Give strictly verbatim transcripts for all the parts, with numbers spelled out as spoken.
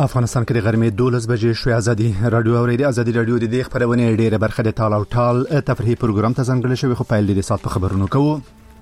افغانستان کې د غرمې دولس بجې شوې. ازادي رادیو اورېدي. ازادي رادیو د دې خبرونه ډېره برخه د ټال او ټال تفریحي پروګرام ته ځانګړې شوی، خو پیل دې سات په خبرونو کوو.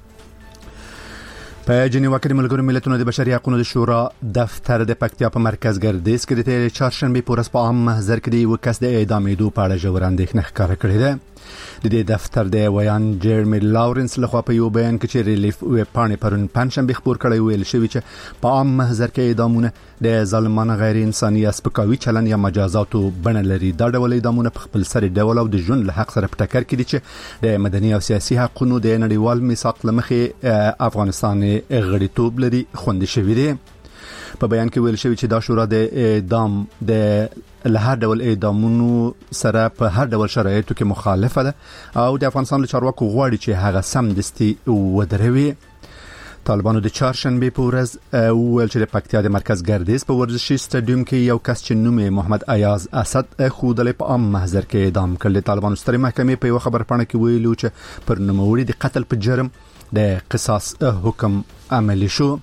په جنیوا کې د ملګرو ملتونو د بشري حقوقو د شورا دفتر د پکتیا په مرکز ګردیز کې د چهارشنبه په ورځ په عام محضر کې د یو کس د اعدامېدو په اړه ژور اندېښنه ښکاره کړې ده. د دې دفتر د ویان جیرمی لاورنس لخوا په یو بیان کې چې ریلیف ویب پاڼې پرون پنځشنبه خبر کړی ویل شوی چې په عام محضر کې اعدامونه د ظالمانه غیر انساني اسپکاوي چلن یا مجازاتو بڼه لري. دا ډول اعدامونه په خپل سر ډول او د ژوند له حق سره په ټکر کې دي چې د مدني او سیاسي حقوقو د نړیوال میثاق لمخې افغانستان غړیتوب لري خوندي شوی دی. په بیان کې ویل شوی چې دا شورا د اعدام د له هر ډول اعدامونو سره په هر ډول شرایطو کې مخالفه ده او د افغانستان له چارواکو غواړي چې هغه سم دستي ودروي. طالبانو د چهارشنبه په ورځ ویل چې د پکتیا د مرکز ګردیز په ورزشي سټاډیوم کې یو کس چې نوم یې محمد ایاز اسد خودلې په عام محضر کې اعدام کړل. طالبانو سترې محکمې په یو خبر پاڼه کې ویلو چې پر نوموړي د قتل په جرم د قصاص حکم عملي شو.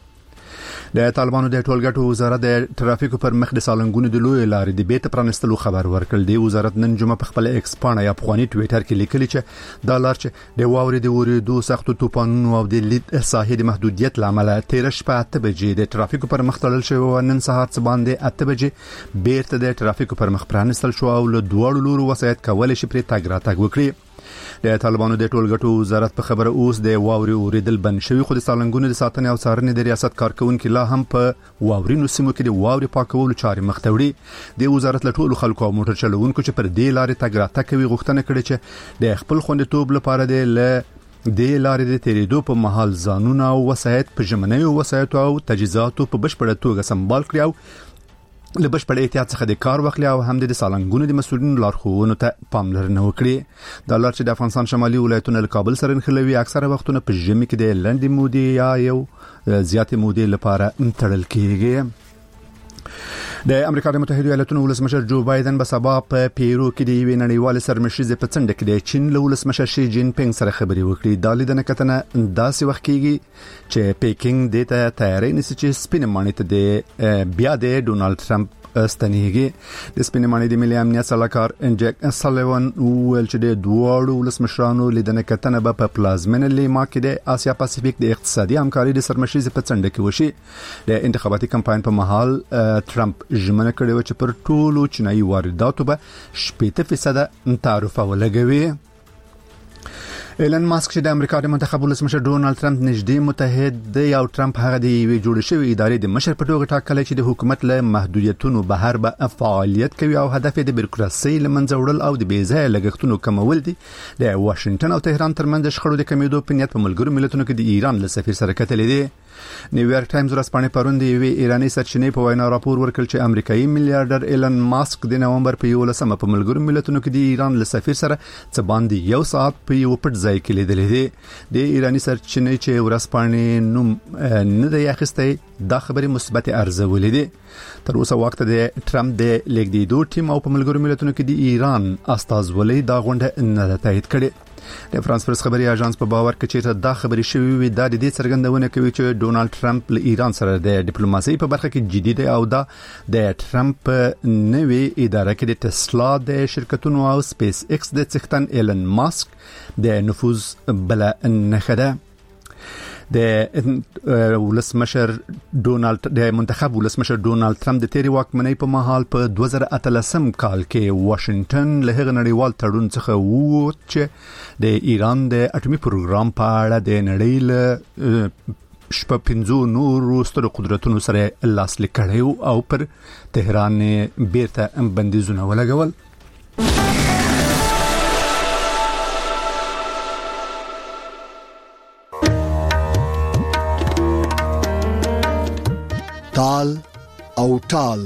د طالبانو د ټولګټو وزارت د ټرافیکو پر مخ د سالنګونو د لوی لارې د بیت پرانستلو خبر ورکړ. دی وزارت نن جمعه په خپل ایکس پاڼه یا افغاني ټوئیټر کې لیکلی چې دا لار چې د واورې د ورېدو سختو طوفانونو او د لید ساحې د محدودیت لامل تیر شپه اته بجې د ټرافیکو پر مخ تړل شو او نن سهار څه باندې اته بجې بیرته د ټرافیکو پر مخ پرانستل شو او له دوړو لورو وسایت کولای شي پر تګ راتګ وکړي. د طالبانو د ټولګټو وزارت په خبره اوس د واوري اوریدل بند شوی، خو د سالنګونو د ساتنې او څارنې د ریاست کارکونکو لا هم په واورینو سیمو کې د واوري پاکولو چارې مخ ته وړي. د وزارت له ټولو خلکو او موټر چلوونکو چې پر دې لارې تګ راتګ کوي غوښتنه کړې چې د خپل خوندیتوب لپاره د ل د لارې د تیریدو په محل ځانونه او وسایت په ژمنیو وسایتو او تجهیزاتو په بشپړه توګه سمبال کړي او له بشپړ احتیاط څخه د کار واخلي او هم د سالنګونو د مسؤلینو لارښوونو ته پاملرنه وکړي. د لار چې د افغانستان شمالي ولایتونو له کابل سره نښلوي اکثره وختونه په ژمي کې د لنډې مودې یا یو زیاتې مودې لپاره تړل کیږي. د امریکا د متحده ایالاتونو ولسمشر جو بایدن به سبا په پیرو کې د یوې نړیوال سرمشریزې په څنډه کې د چین له ولسمشر شي جین پینګ سره خبرې وکړي. د لیدنه کتنه داسې وخت کېږي چې پیکینګ د ته تیاری نشي چې سپینه مانیته د بیا د ډونالد ټرمپ استنیږي. د سپینه مانی د ملي امنیت صلاحکار انجک سلیوان ویل چې د دوه ولسمشرانو لیدنه کتنه به په پلازمینه لیما کې د آسیا پاسفیک د اقتصادي همکاري د سرمشریزې په څنډه کې وشي. د انتخاباتي کمپاین په محل ټرمپ ژمنه کړې و چې پر ټولو چینایي وارداتو به شپږ فیصد تعرفه ولګوي. ایلن ماسک چې د امریکا د منتخب ولسمشر ډونالد ټرمپ نږدې متحد دی او ټرمپ هغه د یوې جوړ شوې ادارې د مشر په توګه ټاکلی چې د حکومت له محدودیتونو بهر به فعالیت کوي او هدف یې د بیروکراسي له منځه وړل او د بې ځایه لګښتونو کمول دي. د واشنگټن او تهران ترمنځ د شخړو د کمیدو په نیت په ملګرو ملتونو کې د ایران له سفیر سره کتلې دي. نیویارک ټایمز ورځپاڼې پرون د یوې ایراني سرچینې په وینا راپور ورکړ چې امریکایي میلیارډر ایلن ماسک د نومبر په یولسمه په ملګرو ملتونو کې د ایران له سفیر سره څه باندې یو ساعت په یو پټ ځای کې لیدلې دي. د ایراني سرچینې چې ورځپاڼې نوم نه دی اخیستی دا خبرې مثبت ارزولې دي. تر اوسه وخت د ټرمپ د لیکدیدو ټیم او په ملګرو ملتونو کې د ایران استازولۍ دا غونډه نه تایید کړي. د فرانس پرس خبري اژانس په باور کې چې دا خبري شوی وي د دې څرګندونه کوي چې ډونالد ټرمپ له ایران سره د ډیپلوماسي په برخه کې جدي دی او دا د ټرمپ نوې اداره کې د ټسلا د شرکتونو او سپیس ایکس د څښتن ایلن ماسک د نفوذ بل نه خده. د ولسمشر ډونالد د منتخب ولسمشر ډونالد ټرمپ د تیری واکمنۍ په مهال په دوه زره اتلسم کال کې واشنگټن له هغه نړیوال تړون څخه وو چې د ایران د اټومي پروګرام په اړه د نړۍ له شپږ پنځو نورو سترو قدرتونو سره لاسلیک کړي او پر تهران بیرته بندیزونه ولګول. ټال او ټال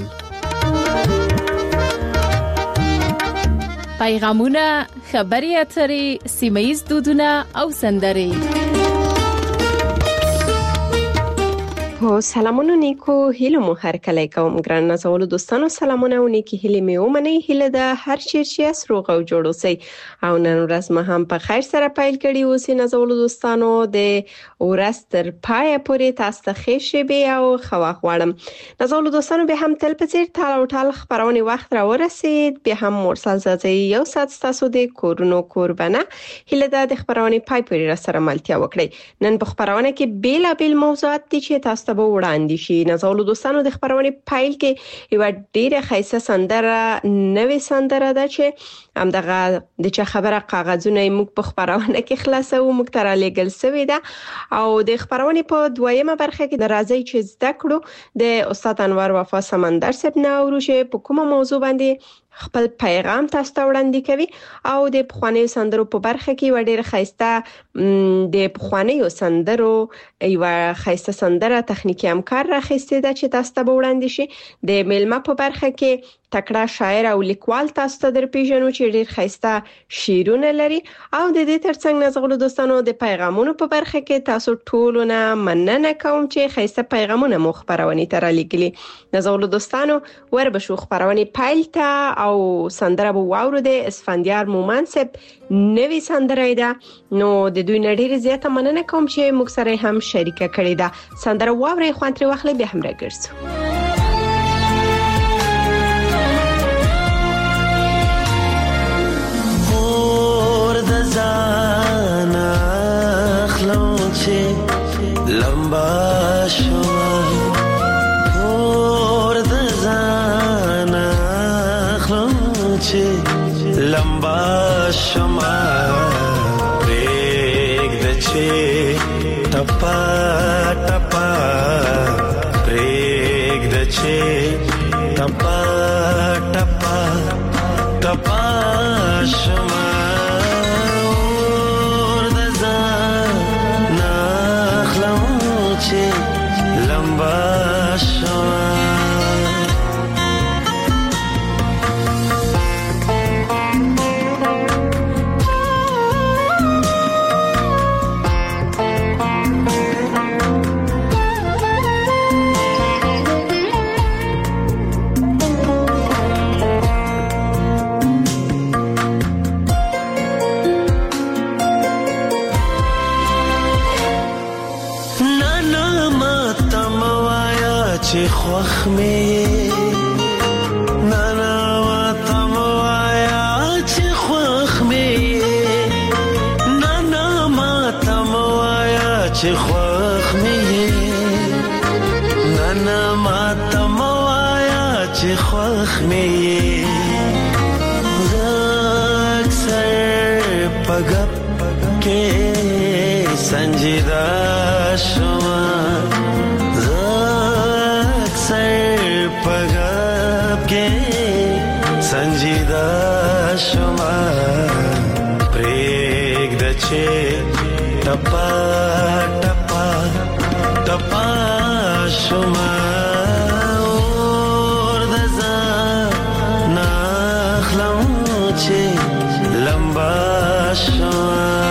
پیغامونه، خبري اترې، سیمایي دودونه او سندرې. خو سلامونه نیکو هیله مو هر کله کوم ګران نازولو دوستانو سلامونه او نیکی هیله می ومني هیله د هر چیرچی سروغ او جوړ اوسئ او نن ورځ ما هم په خیر سره پیل کړی اوسې نازولو دوستانو د ورځ تر پای پورې تاسو ته ښه شي او خوا غواړم نازولو دوستانو به هم تل په څیر تال او تال خبرونه وخت را ورسید به هم مرسل زازي یو سات تاسو د کورونو قربانه هیله د خبرونه پای پورې را سره ملتیا وکړي نن په خبرونه کې بیل بیل موضوعات دي چې تاسو ته وړاندې شي نازولو دوستانو د خبرونه پایل کې یو ډیره خیسه سندره نوې سندره ده چې همدغه د چا خبره کاغذونه موږ په خبرونه کې خلاصو موږ تر لګل سوي ده او د خبرونه په دویمه برخه کې د راځي چې زده کړو د استاد انور وفا سمندر صاحب نه وروشه په کومه موضوع باندې خپل پیغام تاسو ته وړاندې کوي او د پخوانی سندرو په برخه کې و ډیر خیسته د پخوانی سندرو یو خیسته سندره تخنیکی همکار راخسته ده چې تاسو ته وړاندې شي د میلمه په برخه کې تکړه شاعر او لیکوال تاسو ته در پیژنو چې ډیر خیسته شعرونه لري او د دې ترڅنګ نازولو دوستانو د پیغامونو په برخه کې تاسو ټولونه مننه کوم چې خیسته پیغامونه مو خبرونه تر لګلی نازولو دوستانو ور به شو خبرونه پایلته او سندره بو واورو د اسفندیار مومن سپ نوې سندره ده نو د دوی نړۍ زیاته مننه کوم چې موږ سره هم شریکه کړې ده سندره واوري خوانتري واخلې به هم راګرځو زانا خلوچه لمبا شما اور د زانا خلوچه لمبا شما پریگ دچه ټپا ټپا پریگ دچه ټپا ټپا ټپا شما خوخ می نانا وطم وایا چې خوخ می نانا ماتم وایا چې خوخ می نانا ماتم وایا چې خوخ می زک سر پګپ کې سنجیدا شما سر پگاب کے سنجیدہ شما پریگ دچے ٹپا ٹپا ٹپا شما اور دزا ناخلم چے لمبا شما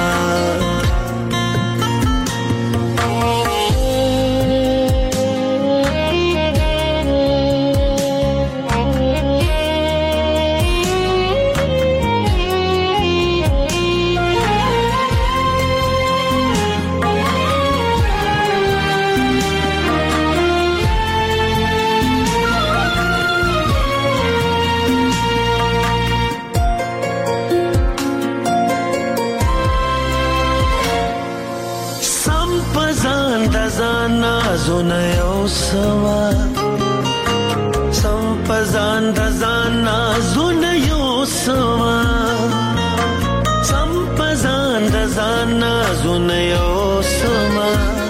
زونه یو سما سم پزان د ځان زونه یو سما سم پزان د ځان زونه یو سما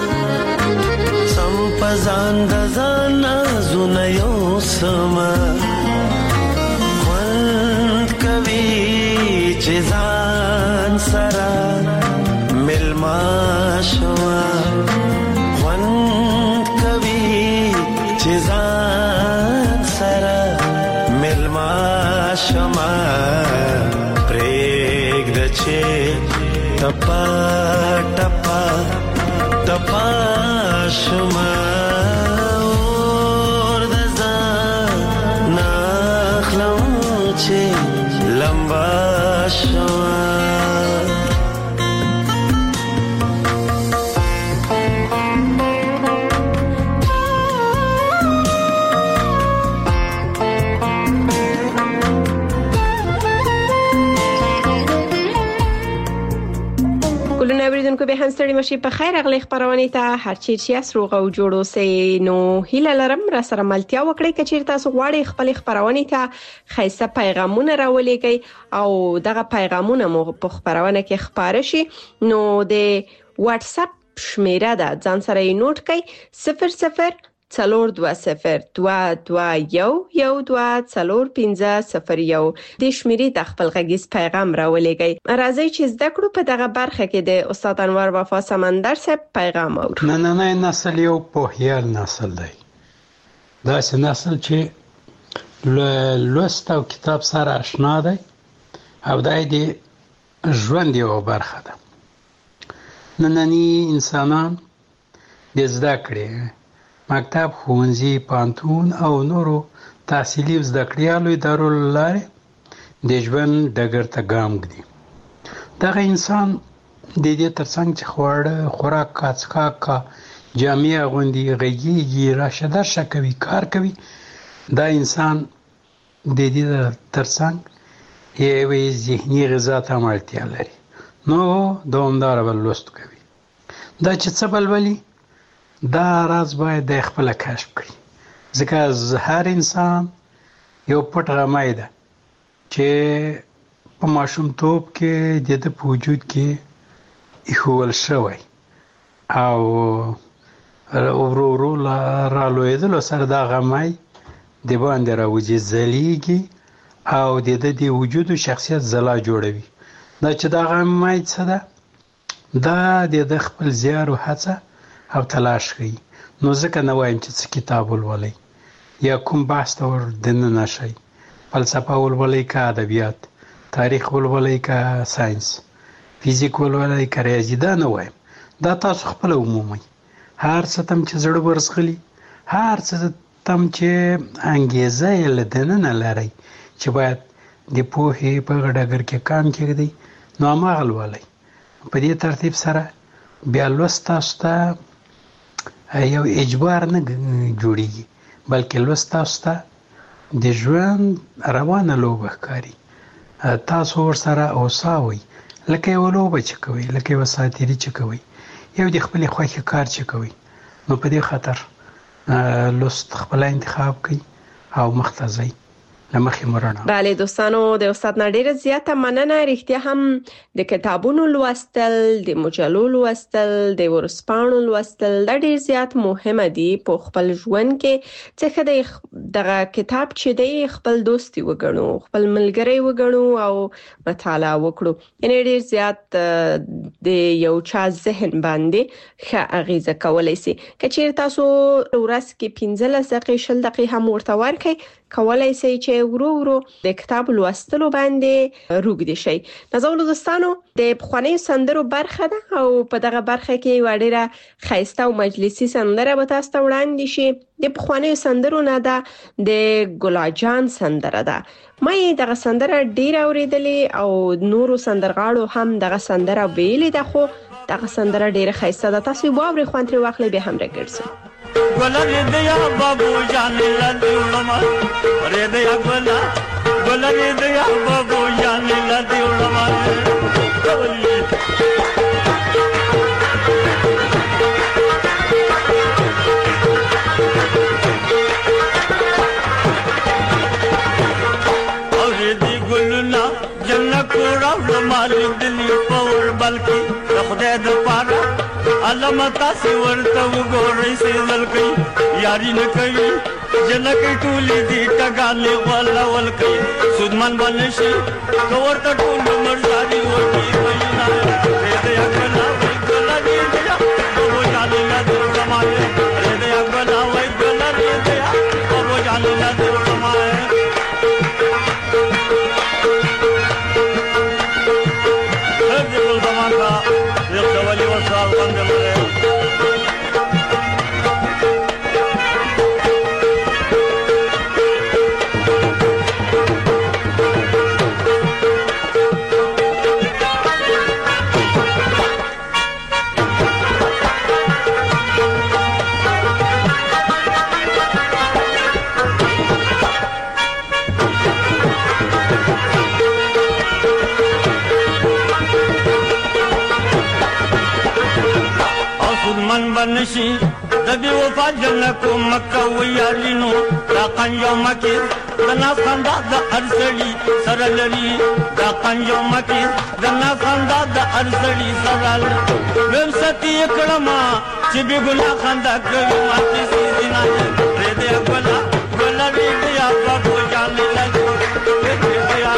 سم پزان د ځان زونه یو سما خوند کوي چې ځان سره ملما شوا چیزان سره ملما شما پریگ دچه ټپا ټپا ټپا شما ګلونه اوریدونکو به هم ستړي مشي په خیر اغلی خبرونه ته هر چی چې اسروغه او جوړو سي نو هیله لرم را سره ملتیا وکړئ کچیر تاسو غواړئ خپل خبرونه ته خیسه پیغامونه راولېږئ او دغه پیغامونه مو په خبرونه کې خبره شي نو د واتس اپ شمیره ده ځان سره یې نوٹ کړئ صفر صفر څلور دوه صفر دوه دوه یو یو دوه څلور پنځه صفر یو د شمیرې د خپل غږیز پیغام راولېږئ راځي چې زده کړو په دغه برخه کې د استاد انور وفا سمندر صاحب پیغام اورو نه نه نه نسل یو په هیال نسل دی دا سه نسل چې لوست او کتاب سره آشنا دی او دای دی ژوند یو برخه ده نننی انسانان د زده کړې مکتب ښوونځي پانتون او نورو تحصیلي زده کړیالو ادارو لارې د ژوند ډګر ته ګام ږدي دغه انسان د دې ترڅنګ چې خواړه خوراک کاڅکاک کا جامع غوندي غږیږي راشده شکوي کار کوي دا انسان د دې ترڅنګ یوې ذهني غذا ته اړتیا لري نو دوامدار بلوست کوي دا چې څه بلولي دا راز باید د خپل کشف کړي ځکه هر انسان یو پټ غمای ده چې په ماشومتوب کې د په وجود کې ایښول شوی او ورو ورو را لویدل سره دا غمای د باندې راوځي ځلیږي او د د وجود او شخصیت زلا جوړوي دا چې دا غمای څه ده دا د خپل زیار او هڅه او تلاش کوي نو ځکه نه وایم چې څه کتاب ولولئ یا کوم بحث ته ور دننه نشئ فلسفه ولولئ که ادبیات تاریخ ولولئ که ساينس فزیک ولولئ که ریاضي دا نه وایم دا تاسو خپل عمومي هر څه تم چې زړه ورسغلي هر څه تم چې انګیزه یې لدننه لري چې باید د پوهې په ډګر کې کام کېږي نو هغه ولولئ په دې ترتیب سره بیا لوست تاسو ته یو اجبار نه جوړیږي بلکې لوست تاسو ته د ژوند روانه لوبه ښکاري تاسو ورسره اوساوئ لکه یو لوبه چې کوئ لکه یو ساتیري چې کوئ یو د خپلې خوښې کار چې کوئ نو په دې خاطر لوست خپل انتخاب کړئ او مخته ځئ لمخې مرنه بله دوستانو د استاد نډیر زیاته مننه رښتیا هم د کتابونو لوستل د مجلو لوستل د ورسپانو لوستل د ډیر زیات مهمه دي په خپل ژوند کې چې دغه کتاب چې دی خپل دوستي وګڼو خپل ملګری وګڼو او مطالعه وکړو یعنی ډیر زیات د یو چا ذهن باندې ښه اغیزه کولای شي کچیر تاسو ورځ کې پنځلس دقیقې شل دقیقې هم ورته ورکړئ کولای شي چې ورو ورو د کتاب لوستلو باندې روږدي شي. نازولو دوستانو د پخواني سندرو برخه ده او په دغه برخه کې وړيره خیسته او مجلسي سندره به تاسو ته وړاندې شي. د پخواني سندرو نه ده د ګلاجان سندره ده. مې دغه سندره ډیر اوریدلې او نورو سندرغاړو هم دغه سندره ویلې ده خو دغه سندره ډیره خیسته ده. تاسو باور خوانتري واخلې به هم راګرځو. گلا ریدیا بابو جان لدی علما ریدیا گلا گلا ریدیا بابو جان لدی علما اور دی گلنا جنت راو مالک دلی پور بلکی خدای د پاره علامتا سی ورته وګورئ سي ولکې یاري نه کوي جنکې ټولې دي ټګانې ولا ولکې سودمن باندې شي ورته ټول مرزاري ورته وینا دې اکلا وای ګلا دې او جانې نه درمای دې اکلا وای ګلا دې او جانې نه درمای دې ول زمانہ یو ډول وسال باندې نشي د بي وفا جنکو مکه ویالینو دا قنجو مکی د ناس خندا د ارسلی سره لري دا قنجو مکی د ناس خندا د ارسلی سره لري ویم ستی کړما چې به ګنا خندا کوي ماتي سي دینا دې دې ګلا ګلا دې یا په جان لګو دې یا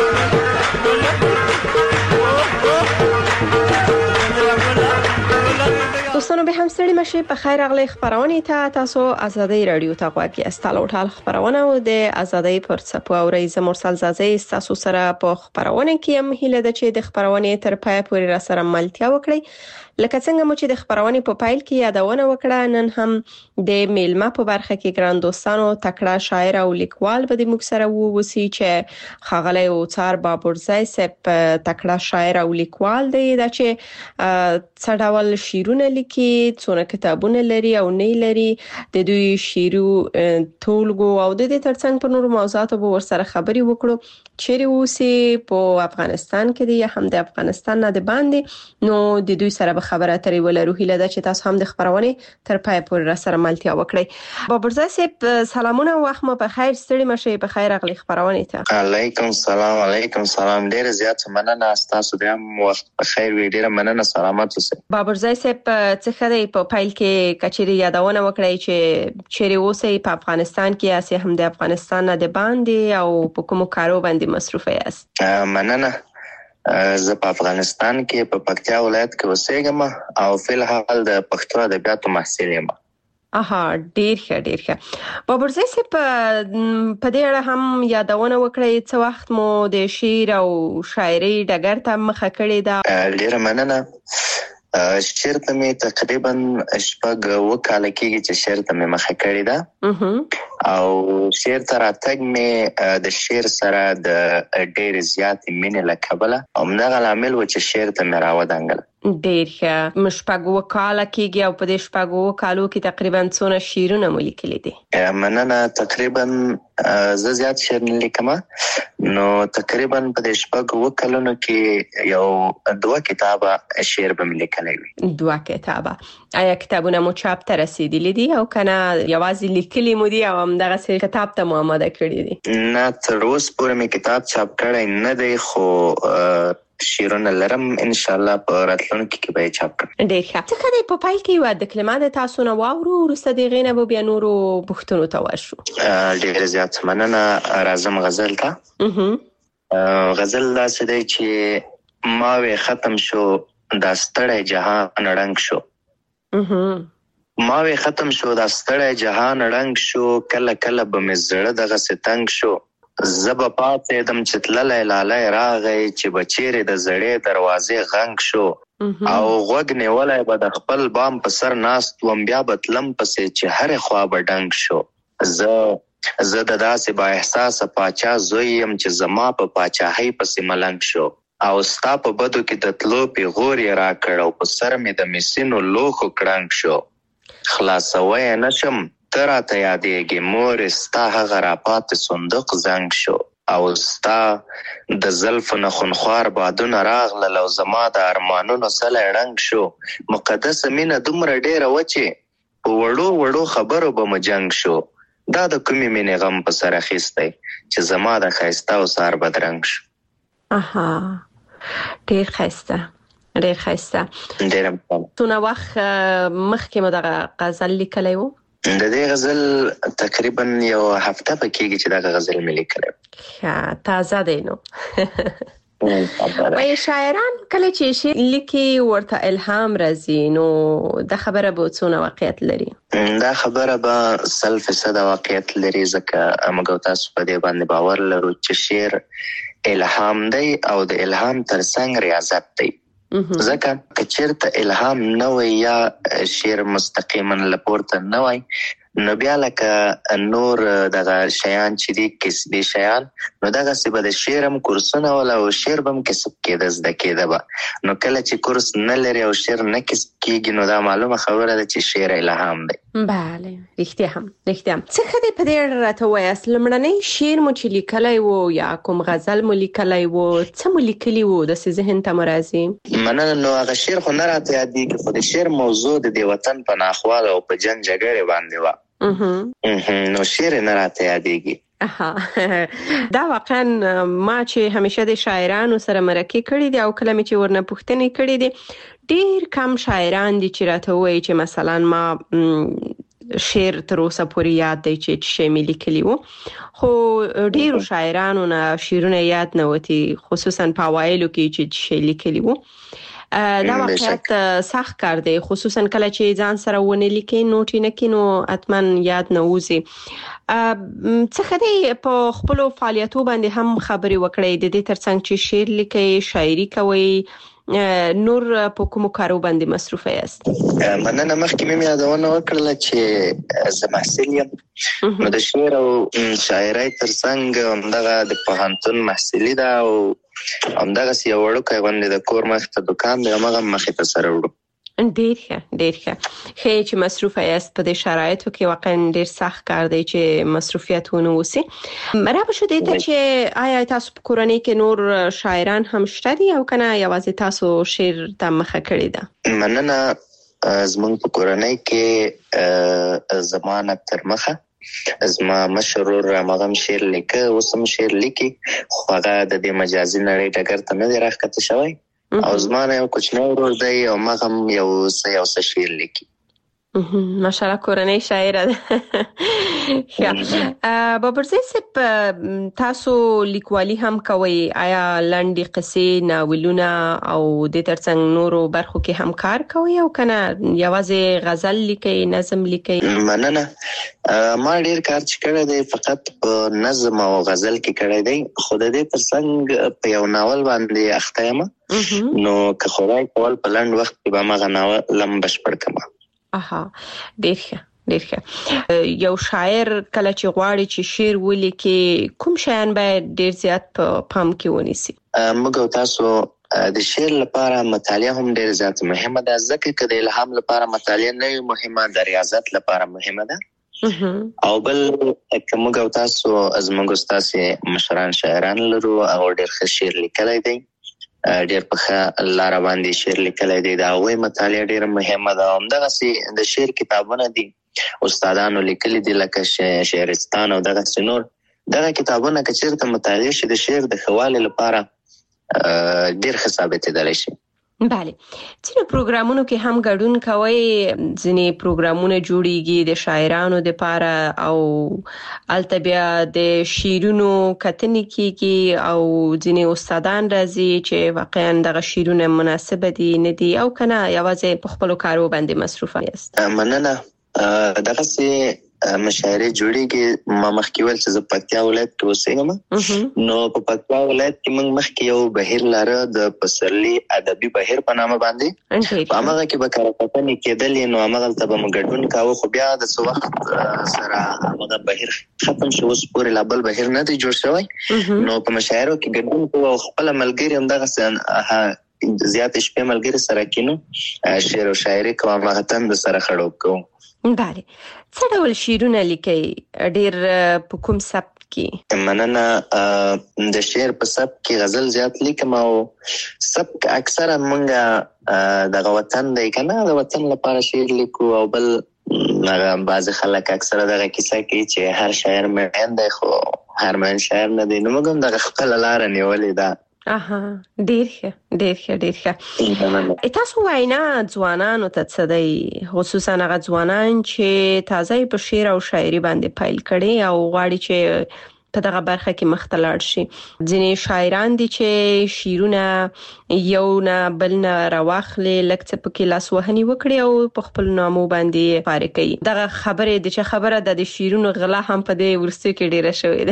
دوستانو به هم ستړي مشي په خیر اغلی خبرونه ته تاسو ازادي رادیو ته غواړئ استالو ټال خبرونه او د ازادي پر څپو او رئیس مرسل زازي تاسو سره په خبرونه کې هم هله د چې د خبرونه تر پای پورې را سره ملتیا وکړي لکه څنګه مو چې د خبرونه په پایل کې یادونه وکړه نن هم د میلمه په برخه کې ګران دوستانو تکړه شاعر او لیکوال به د موږ سره ووسی چې خغلی او څار بابرزای سپ تکړه شاعر او لیکوال دی دا چې څډاول شیرونه لیکي څونه کتابونه لري او نه لري د دوی شیرو ټولګو او د دې ترڅنګ په نورو موضوعاتو به ورسره خبري وکړو چیرې اوسې په افغانستان کې دی هم د افغانستان نه د باندې نو د دوی سره خبره اترې ولرو هیله ده چې تاسو هم د خبرونه تر پای پورې را سره ملتیا وکړئ بابرزای صاحب سلامونه او وخت مو په خیر ستړي مشه په خیر اغلی خبرونه ته علیکم سلام علیکم سلام ډیر زیات مننه تاسو د هم وخت په خیر وي ډیر مننه سلامات اوسئ بابرزای صاحب څه خدای په فایل کې کچېری یادونه وکړئ چې چیرې اوسئ په افغانستان کې اسه هم د افغانستان نه د باندې او په کوم کارو باندې مصروف یاست مننه زه په افغانستان کې په پکتیا ولایت کې اوسېږم او فل حال د پښتو ادبیاتو محصل یم. اها ډیر ښه ډیر ښه بابرزای صاحب په دې اړه هم یادونه وکړئ څو وخت مو د شعر او شاعري ډګر ته مخه کړې ده. ډیر مننه. شعر ته مې تقریبا شپږ وکاله کېږي چې شعر ته مې مخه کړې ده او شعر ته راتګ مې د شعر سره د ډېر زیات مینې له کبله همدغه لامل و چې شعر ته مې راودانګل. ډېر ښه مشپږ وکاله کېږي او په دې شپږ وکالو کې تقریبا څونه شعرونه مو لیکلي دي؟ مننه تقریبا زه زیات شعر نه لیکم نو تقریبا په دې شپږ وکالونو کې یو دوه کتابه شعر به مې لیکلی وي. دوه کتابه آیا کتابونه مو چاپ ته رسیدلي دي او کنه یوازې لیکلي مو دي او همدغه کتاب ته مو آماده کړی دي؟ نه تر اوسه پورې مې کتاب چاپ کړی نه دی خو شیرونه لرم ان شاء الله په راتلونکي کې به چاپ کړم. ډیر ښه. څه کله په پای کې یو د کلمات تاسو نه واورو ورسته د غینه به بیا نورو پښتنو ته ورشو. ډیر زیات مننه. راځم غزل ته. اها غزل دا څه دی چې ما وې ختم شو دا ستړی جهان رنگ شو. اها ما وې ختم شو دا ستړی جهان رنگ شو کله کله به مې زړه دغه ستنګ شو زبا پاتې دم چې تللی لالی راغی چې بچیرې د زړې دروازې غنګ شو او غوږ نیولی به د خپل بام په سر ناست وم بیا به تلم پسې چې هرې خوا به ډنګ شو. زه زه د داسې با احساسه پاچا زوی یم چې زما په پاچاهۍ پسې ملنګ شو او ستا په بدو کې د تلو پیغور یې راکړ او په سر مې د مسینو لوښو کړنګ شو. خلاصوی یې نشم ته راته یادېږې مورې ستا هغه راپاتې صندوق زنګ شو او ستا د زلفو نه خونخوار بادونه راغلل او زما د ارمانونو سلی ړنګ شو. مقدسه مینه دومره ډېره وه چې په وړو وړو خبرو به مو جنګ شو. دا د کومې مینې غم په سر اخیستی چې زما د ښایسته او سار بدرنګ شو. اها ډېر ښایسته ډېر ښایسته. ډېره مننه. څونه وخت مخکې مو دغه غزل لیکلی و؟ د دې غزل تقریبا یو هفته به کېږي چې دغه غزل مې لیکلی. ښه تازه دی نو. وایي شاعران کله چې شعر لیکي ورته الهام راځي نو دا خبره به څونه واقعیت لري؟ دا خبره به سل فیصده واقعیت لري ځکه موږ او تاسو په دې باندې باور لرو چې شعر الهام دی او د الهام ترڅنګ ریاضت دی. ځکه که چېرته الهام نه وای یا شعر مستقیما له پورته نه وای نو بیا لکه نور دغه شیان چې دي کسبي شیان نو دغه څه به د شعر هم کورسونه ول او شعر به هم کسب کېده زده کېده به نو کله چې کورس نه لري او شعر نه کسب کېږي نو دا معلومه خبره ده چې شعر الهام دی. بله رښتیا هم رښتیا څه ښه دی په دې اړه راته ووایاست لومړنی شعر مو چې لیکلی و یا کوم غزل مو لیکلی و څه مو لیکلي و داسې ذهن ته مو راځي؟ مننه. نو هغه شعر خو نه راته یادېږي خو د شعر موضوع د دې وطن په ناخوالو او په جنګ جګړې باندې وه نو شعر نه راته یادېږي. دا واقعا ما چې همیشه د شاعرانو سره مرکې کړې دي او کله مې چې ورنه پوښتنې کړې دي ډېر کم شاعران دي چې راته وایي چې مثلا ما شعر تر اوسه پورې یاد دی چې شی مې لیکلی و خو ډېرو شاعرانو نه شعرونه یاد نه وتی خصوصا په اوایلو کې چې شی لیکلی و. دا واقعیت سخت کار دی خصوصا کله چې ځان سره ونه لیکي نوټ نه کینو اتمن یاد نه وځي. څه ښه دی په خپلو فعالیتو باندې هم خبرې وکړئ د دې ترڅنګ چې شعر لیکئ شاعري کوئ نور په کومو کارو باندې مصروفه یاست؟ مننه. مخکې مې یادونه وکړله چې زه محصل یم نو د شعر او شاعرۍ ترڅنګ همدغه د پوهنتون محصلي ده او همدغسې یو وړوکی غوندې د کور مخې ته دوکان دی همغه مخې ته سره وړو. ډېر ښه ډېر ښه ښه چې مصروفه یاست په دې شرایطو کې واقعا ډېر سخت کار دی چې مصروفیت ونه اوسي. رابه شو دې ته چې آیا تاسو په کورنۍ کې نور شاعران هم شته دي او کنه یوازې تاسو شعر ته مخه کړې ده؟ مننه. زموږ په کورنۍ کې زما نه تر مخه زما مشر ورور هغه هم شعر لیکه اوس هم شعر لیکي خو هغه د دې مجازي نړۍ ډګر ته نه دی راښکته شوی او زما نه یو کوچنی ورور دی او هغه هم یو څه یو څه شعر لیکي. ماشاءالله کورنۍ شاعره ده. بابرزی صاحب تاسو لیکوالي هم کوئ آیا لنډې قصې ناولونه او د ترڅنګ نورو برخو کې هم کار کوئ او کنه یوازې غزل لیکئ نظم لیکئ؟ مننه. ما ډیر کار چې کړی دی فقط په نظم او غزل کې کړی دی خو د دې ترڅنګ په یو ناول باندې اخته یم نو که خدای کول په لنډ وخت کې به مغه ناول هم بشپړ کړم. اها ډېر ښه ډېر ښه. یو شاعر کله چې غواړي چې شعر ولیکي کوم شیان باید ډېر زیات په پام کې ونیسي؟ موږ او تاسو د شعر لپاره مطالعه هم ډېر زیات مهمه ده ځکه که د الهام لپاره مطالعه نه وي مهمه د ریاضت لپاره مهمه ده او بل که موږ او تاسو زموږ ستاسې مشران شاعران لرو او ډېر ښه شعر لیکلی دی ډېر په ښه لاره باندې شعر لیکلی دی د هغوی مطالعه ډېره مهمه ده. همدغسې د شعر کتابونه دي استادانو لیکلي دي لکه شعرستان او دغسې نور دغه کتابونه که چېرته مطالعه شي د شعر د ښه والي لپاره ډېر ښه ثابتېدلی شي. بله ځینې پروګرامونو کې هم ګډون کوئ ځینې پروګرامونه جوړیږي د شاعرانو دپاره او هلته بیا د شعرونو کتنې کیږي او ځینې استادان راځي چې واقعا دغه شعرونه مناسبه دي نه دي او کنه یوازې په خپلو کارو باندې مصروفه یاست؟ مننه. دغسې مشاعرې جوړیږي ما مخکې ویل چې زه پکتیا ولایت کې اوسېږم نو په پکتیا ولایت کې موږ مخکې یو بهیر لاره د پسرلي ادبي بهیر په نامه باندې په همغه کې به کره کتنې کېدلې نو همغلته به موږ ګډون کاوه خو بیا د څه وخت سره همغه بهیر ختم شو اوس پورې لا بل بهیر نه دی جوړ شوی نو په مشاعرو کې ګډون کوو او خپله ملګري همدغسې زیات شپې ملګري سره کینو شعر او شاعري کوو همغه تند سره خړوب کوو. بله څه ډول شعرونه لیکئ ډېر په کوم سبک کې؟ مننه. د شعر په سبک کې غزل زیات لیکم او سبک اکثره مونږ دغه وطن دی که نه د وطن لپاره شعر لیکو او بل بعضې خلک اکثره دغه کیسه کوي چې هر شاعر مین دی خو هر مین شاعر نه دی نو موږ هم دغه خپله لاره نیولې ده. اها ډېر ښه ډېر ښه ډېر ښه. تاسو وینا ځوانانو ته څه دی خصوصا هغه ځوانان چې تازه په شعر او شاعري باندې پیل کړي او غواړي چې په دغه برخه کې مخ ته لاړ شي؟ ځینې شاعران دي چې شعرونه یو نه بل نه راواخلي لږ څه پکې لاسوهنې وکړي او په خپل نامو باندې خپاره کوي. دغه خبرې د چې خبره ده د شعرونو غلا هم په دې وروستیو کې ډېره شوې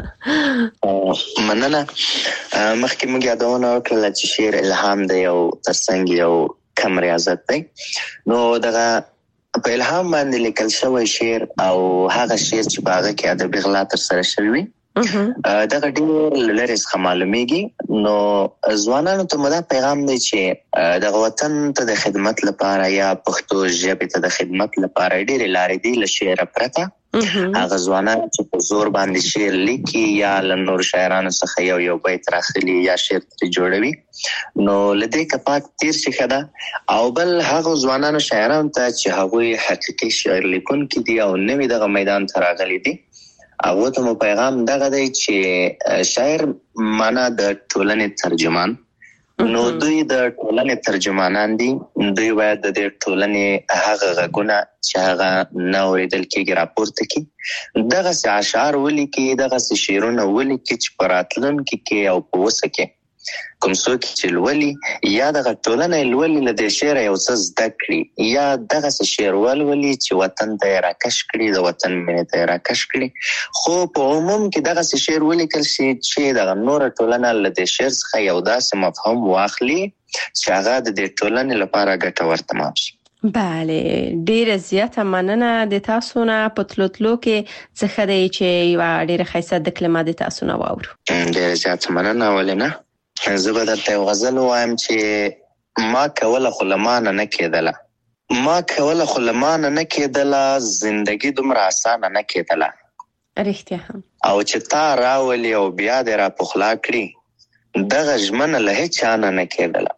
ده. مننه. مخکې موږ یادونه وکړله چې شعر الهام دی او ترڅنګ یو کم ریاضت دی نو دغه په الهام باندې لیکل شوی شعر او هغه شعر چې باغه کې ادبي غلا تر سره شوی دا ډېر لری څخه معلومیږي. نو ځوانانو ته مدا پیغام دی چې د وطن ته د خدمت لپاره یا پښتو ژبې ته د خدمت لپاره ډېر لارې دي له شعر پرته. هغه ځوانان چې په زور باندې شعر لیکي یا له نور شاعرانو څخه یو یو بیت راخلي یا شعر ترې جوړوي نو لدې کپاک تیر شي خدا. او بل هغه ځوانانو شاعرانو ته چې هغوی حقیقي شعر لیکونکي دي او نوي دغه میدان ته راغلي دي هغه ته مو پیغام دغه دی چې شاعر معنا د ټولنې ترجمان نو دوی د ټولنې ترجمانان دي. دوی باید د دې ټولنې هغه غږونه چې هغه نه اورېدل کېږي راپورته کړي دغسې اشعار ولیکي دغسې شعرونه ولیکي چې په راتلونکي کې او په اوسه کې کوم څوک چې لولي یا دغه ټولنه لولي له دې شعره یو څه زده کړي یا دغسې شعر ولولي چې وطن ته یې راکش کړي د وطن مینې ته یې راکش کړي. خو په عموم کې دغسې شعر ولیکل شي چې دغه نوره ټولنه له دې شعر څخه یو داسې مفهوم واخلي چې هغه د دې ټولنې لپاره ګټور تمام شي. بله ډیره زیاته مننه د تاسو نه په تلو تلو کې څخه دی چې یوه ډیره ښایسته د کلمه د تاسو نه واورو. ډیره زیاته مننه. ولې نه زه به درته یو غزل ووایم چې ما کوله خو له مانه نه کېدله ما کوله خو له مانه نه کېدله زندګي دومره اسانه نه کېدله رښتیا هم او چې تا راولي او بیا دې را پخلا کړي دغه ژمنه له هیچا نه نه کېدله.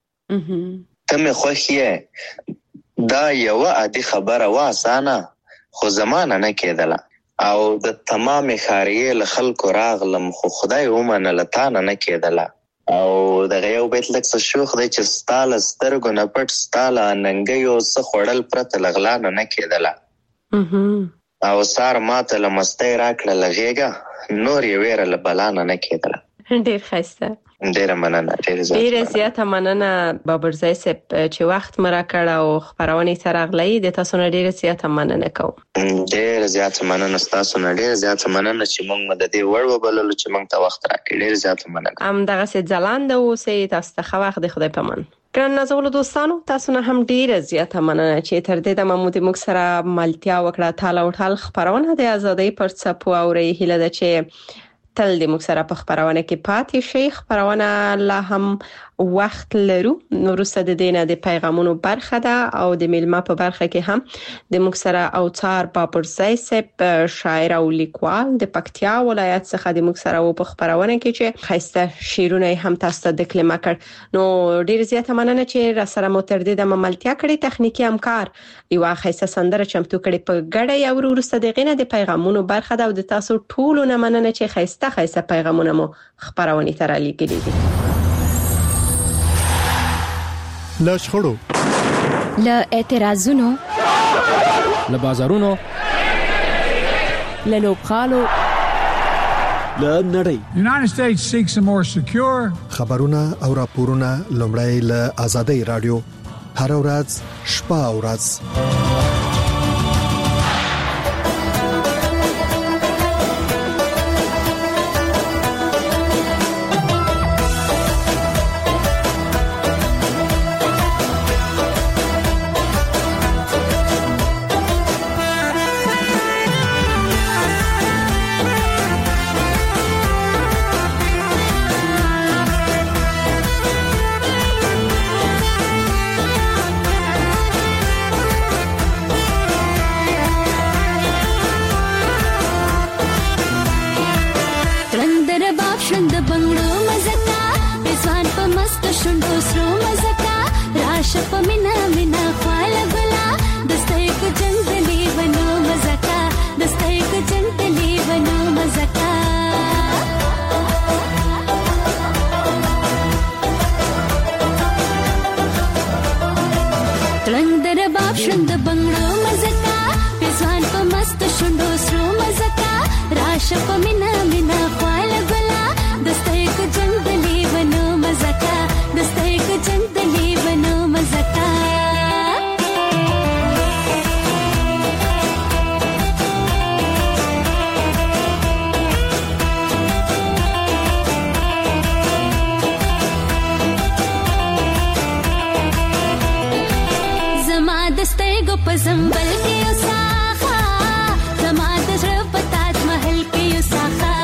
ته مې خوښ یې دا یوه عادي خبره وه اسانه خو زمانه نه کېدله او د تمامې ښاریې له خلکو راغلم خو خدای ومنله تا نه نه کېدله. او دغه یو بیت لږ څه شوخ دی چې ستا له سترګو نه پټ ستا له اننګیو څه خوړل پرته له غلا نه نه کېدله او سار ماته له مستۍ راکړه له غېږه نور یې ویره له بلا نه نه کېدله. ډېر ښایسته. ډیره مننه. ډیره زیاته مننه بابرزی صاحب چې وخت مو راکړ او خبرونه ته راغلی د تاسو نه ډیره زیاته مننه کوم. ډیره زیاته مننه تاسو نه ډیره زیاته مننه چې موږ د دې وړ وبللو چې موږ ته وخت راکړی. ډیره زیاته مننه. ام دغه سي ځلانده اوسئ تاسو ته خو وخت د خدای په امان. ګران نازولو دوستانو تاسو نه هم ډیره زیاته مننه چې تر دې د محمود موږ سره ملتیا وکړه تاله او ټال خبرونه د ازادۍ پر څپو او ری هله د چې تل د موږ سره په خبرونه کې پاتې شي. خبرونه لا هم وخت لرو وروسته د دینه د پیغامونو برخه ده او د میلمه په برخه کې هم د موږ سره اوڅار بابرزی صاحب شاعر او لیکوال د پکتیا ولایت څخه د موږ سره په خبرونه کې چې خسته شیرونه هم تاسو ته د کلمه کړ نو ډیر زیاته مننه چې را سره مو تر دې د مملتیا کړی تخنیکی همکار یو خسته سندره چمتو کړی په ګډه یو وروسته د غینه د پیغامونو برخه ده او د تاسو ټولو نه مننه چې خسته خسته پیغامونه مو خبرونه تر لیکلي دي. له شخړو له اعتراضونو له بازارونو له لوبغالو له نړۍ United States seeks a more secure خبرونه او راپورونه لومړی له آزادۍ رادیو هر ورځ شپه او ورځ په زنبل کې یو ساخه زما د زړه په تاج محل کې یو ساخه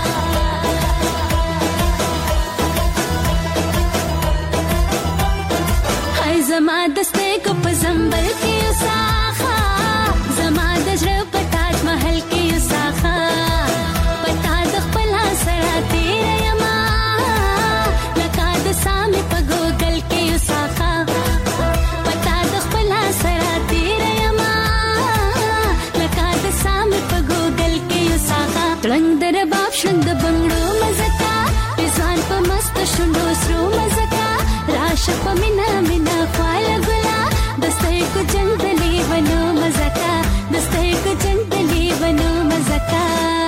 هاي زما د سترګو په زنبل کې یو ساخه زما د زړه په تاج محل کې یو ساخه پتا د خپل سره تیر یما لکه د سامي په ګوګل کې یو ساخه پتا د خپل سره تیر یما لکه د سامي په ګوګل کې یو ساخه رنگ در باب شند بنگړو مزتا ځان په مست شوندو سرو مزتا راشه په مینا مینا خپل ګلا دسته کو جنگلی ونو مزتا دسته کو جنگلی ونو مزتا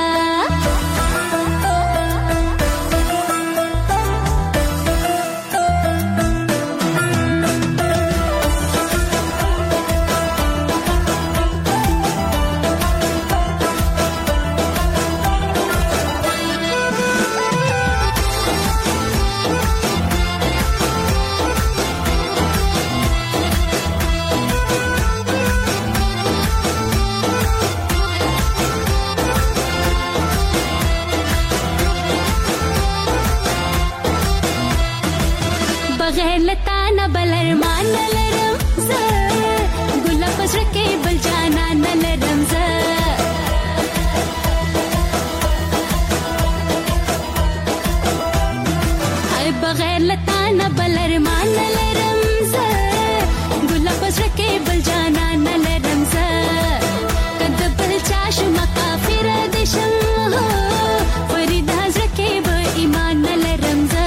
بغیر لتا نه بل ارمان نه لرم زه ګل پسر کې بل جانا نه لرم زه هاي بغیر لتا نه بل ارمان نه لرم زه ګل پسر کې بل جانا نه لرم زه کده بل چا شم کافر دې شم فرید حضرت کې به ایمان نه لرم زه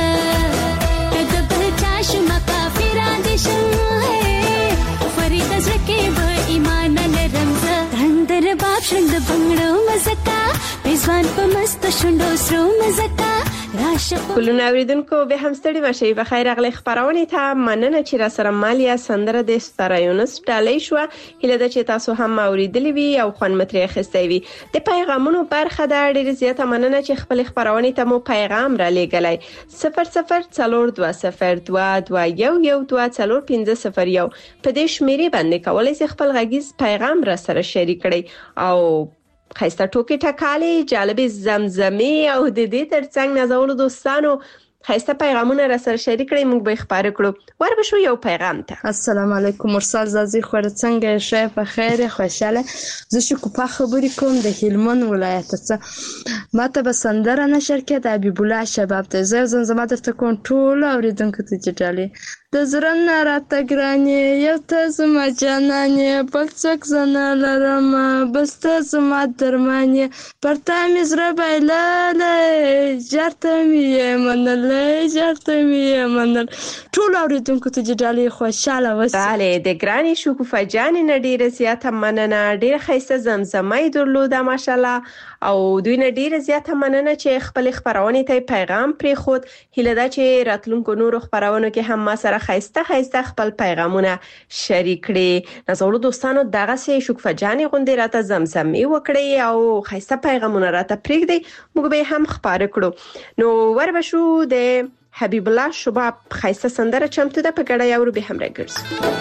شما کافران دي شم فرید زکه به ایمان لرم زه رنگ در باب شند بنگړو مزکا پېزوان په مست شوندو سرو مزکا کلونه اوریدونکو به هم ستړي مشي په خیر اغلی خبرونه ته مننه چې را سره مالیا سندره د ستارایونس ډالۍ شو هله د چې تاسو هم اوریدلی وي او خوان متري اخستې وي د پیغامونو برخه د ډېر زیاته مننه چې خپل خبرونه ته مو پیغام را لېګلای صفر صفر څلور دوه صفر دوه دوه یو یو دوه څلور پنځه صفر یو په دې شمیرې باندې کولای شئ خپل غږیز پیغام را سره شریک کړئ او خیسته ټوکی ټکالي جالبې زمزمې او د دې ترڅنګ نازولو دوستانو خیسته پیغامونه را سره شریک کړئ موږ به خبرې کړو ور به شو یو پیغام ته السلام علیکم مرسل زازي خور څنګه شه په خیر خوشاله زه شکوپا خبرې کوم د هلمند ولایت څخه ماته به سندره نشر کې د حبیب الله شباب ته زه زما درته کوم ټول اوریدونکو ته جټالي د زرن راته ګرانې یو ته زما جانانې بل څوک زنه لرم بس ته زما درمانې پرتا مې زړه بایللی جارته مې یې منلی جارته مې یې منل ټول اوریدونکو ته جډالۍ خوشحاله اوسئ. بله د ګرانې شګوفه جانې نه ډېره زیاته مننه ډېره ښایسته زمزمه یې درلوده ماشاءالله او دوی نه ډېره زیاته مننه چې خپل خبرونې ته پیغام پرېښود هیله ده چې راتلونکو نورو خبرونو کې هم ما سره ښایسته ښایسته خپل پیغامونه شریک کړي نازولو دوستانو دغسې شګوفه جانې غوندې راته زمزمې وکړئ او ښایسته پیغامونه راته پرېږدئ موږ به یې هم خپاره کړو نو ور به شو د حبیب الله شباب ښایسته سندره چمتو ده په ګډه یې اورو بیا هم راګرځو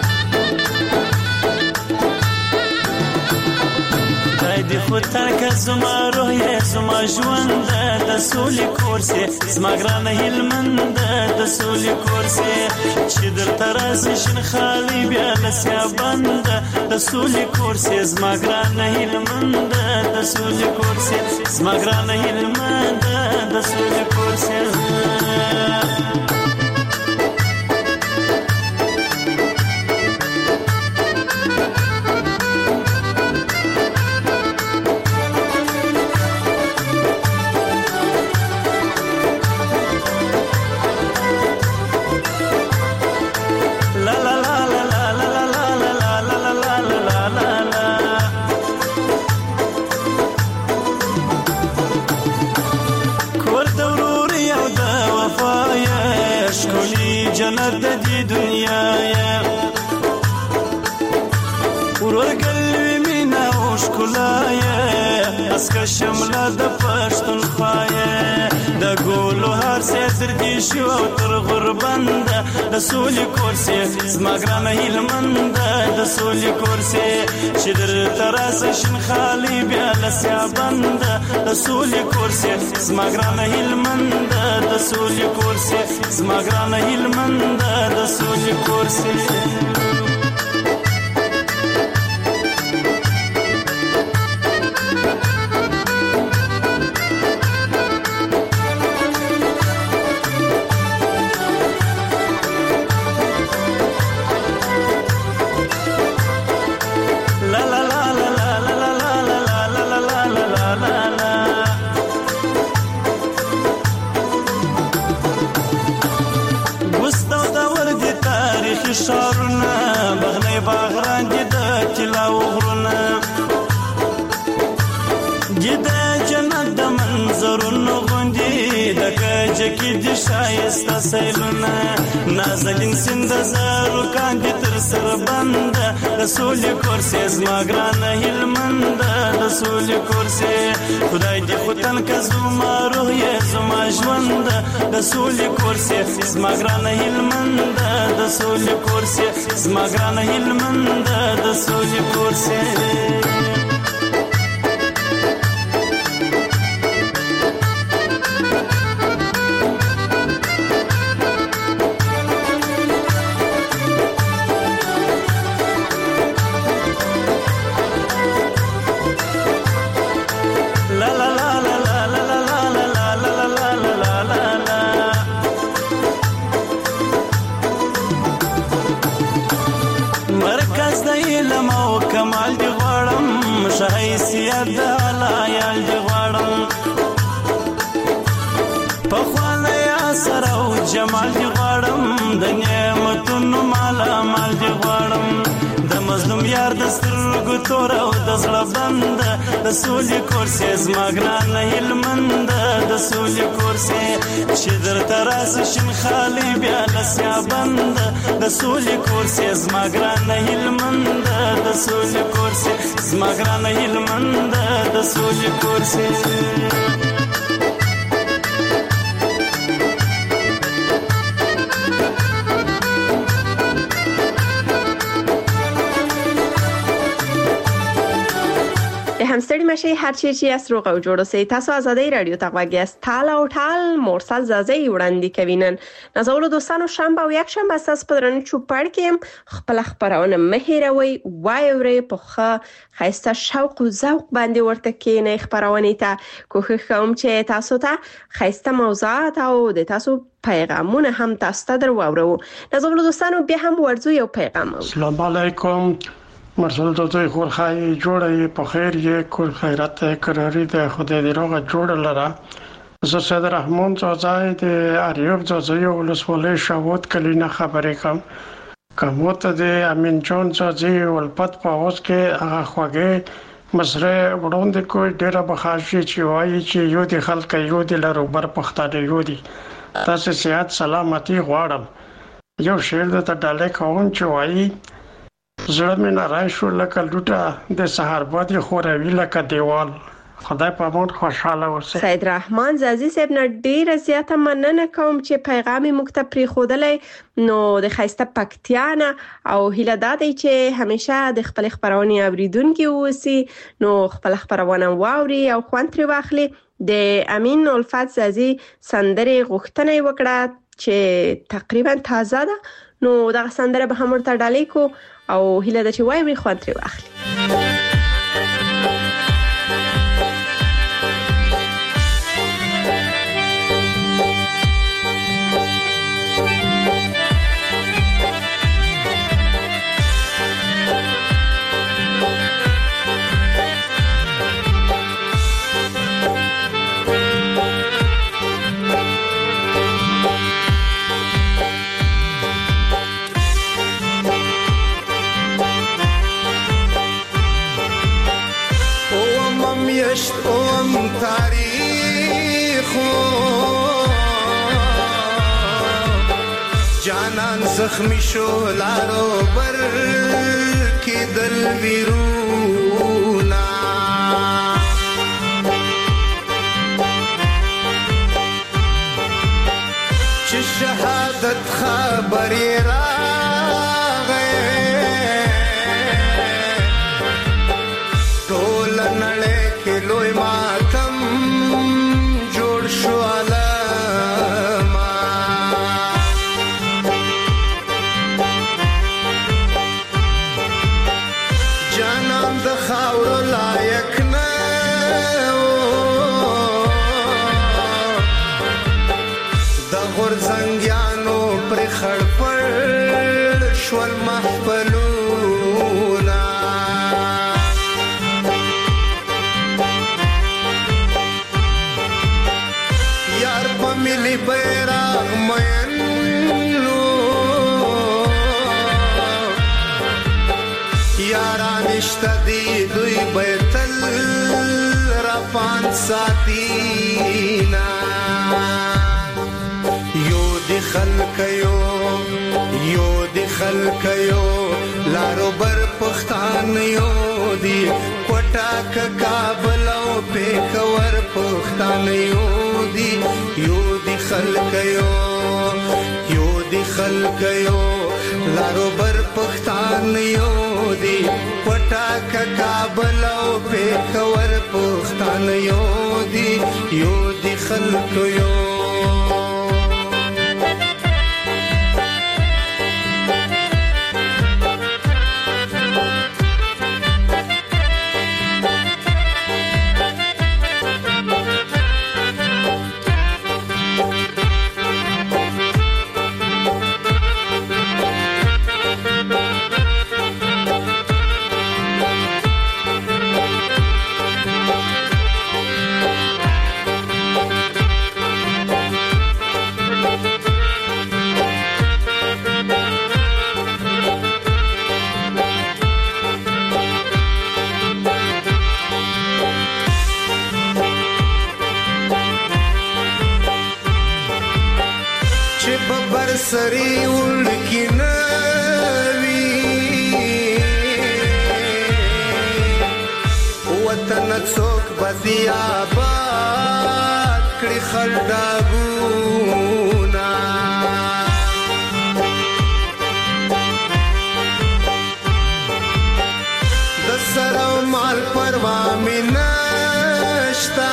دی خودتر که زما روح زما ژوند د سولې کورسې زما ګرانه هلمند د سولې کورسې چې درته راسي شین خالي بیا لسیا بند د سولې کورسې زما ګرانه هلمند د سولې کورسې زما ګرانه هلمند د سولې کورسې جنت دی دنیا یا ورور قلبي مینا او شکلا یا اسکه شمله د پښتونخوا د ګولو هر څه تر دې شو او تر غربند د سولې کورسې زما ګرانه هیلمند د سولې کورسې چې درته راسه شین خالي بیا لسیا بند د سولې کورسې زما ګرانه هیلمند د سولې کورسې زما ګرانه هیلمند د سولې کورسې شارونه بغنی باغران گیده تلا و غرونه گیده جنت د منظرون غندی دکه جکی دی شایسته سیلونه نازلین سند زارو کاندی تر سر بند د سولی کورسی زما ګرانه هیلمند د سولی کورسی خدای دی خوتن که زما روح یې زما ژوند د سولی کورسی زما ګرانه هیلمند د سولی کورسی زما ګرانه هیلمند د سولی کورسی حیثیت د علایال دی غواړم په خواله یا سره او جمال دی غواړم د نعمتونو مالا مال دی غواړم د مظلوم یار د سترګو تور او د زړه بند د سولې کورسې زما ګرانه هیلمند د سولې کورسې چې درته راسه شین خالي بیا لسیا بند د سولې کورسې زما ګرانه هیلمند د سولې کورسې زما ګرانه هیلمند د سولې کورسې همستړي مشي هر چی چې اس روغ او جوړ اوسئ. تاسو آزادۍ رادیو ته غوږ یاست. تال او ټال مرسل زازي وړاندې کوي. نن نازولو دوستانو شنبه او یک شنبه اساس په درنو چوپړ کې خپل خبرونه مهیروي وایوري په ښه خاصه شوق او ذوق باندې ورته کې نه خبرونه ته کوښښ کوم چې تاسو ته خاصه موضوعات او د تاسو پیغامونه هم تاسو ته درواورو. نازولو دوستانو بیا هم ورزو یو پیغام. السلام علیکم. مرسل دوی خور خای جوړه په خیر یې کول خیرات قراری ده خدای دې روغه جوړ لره. زه سید رحمان زوزای د اریوب زوزای ولسوالۍ شاوت کلینه خبرې کوم. کومته د امین جون زوزای ولپت په اوس کې هغه خوږه مسره وړاندې کوی ډیره بخاشي چې وایي چې یو د خلک یو د لرو بر پختاده یو دي. تاسو صحت سلامتی غواړم. یو شعر د ډاله کوم چې وایي زړه مې نارای شو لکه لوټه د سحر باد خوروي لکه دیوال. خدای په مون خوشاله اوسه. سید رحمان زازي صاحب نه ډیره زیاته مننه کوم چې پیغام مکتب پری خودلې نو د خاصه پکتیانه او هیله دادی چې همیشه د خپل خبرونه اوریدونکو اوسي نو خپل خبرونه واوري او خوان تر واخلي. د امین الفت زازي سندره غوښتنه وکړه چې تقریبا تازه ده نو دا سندره به هم ورته ډالې کو او هیله ده چې وایي خوان تر واخلي. اوم تاریخو جانان زخمی شو لارو بر کی دل ویرونا د خاور لایق نه د غورځنګیانو پر خړپړ شول محفلونا یار په ملي بیرغ مین یارانشته دی دوی بیتل رپان ساتینا یو دی خلق یو یو دی خلق یو لارو بر پختان یو دی کوټاک کابل او پیښور پختان یو دی یو دی خلق یو یو دی خلق یو لارو بر پختان یو دی کوټاک کابل او پیښور پختان یو دی یو دی خلق یو سری ولکی نوی وطن څوک بدی آباد کړي خړډاګونا د سره مال پروا مې نشتا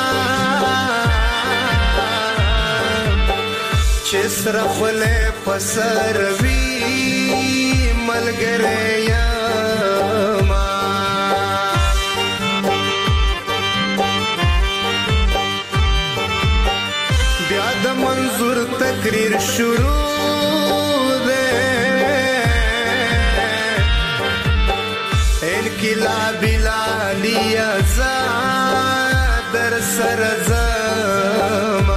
چسر خله پسر وی ملګری یما بیا د منظور تقریر شروع ده انقلابی لالی آزاد در سر زما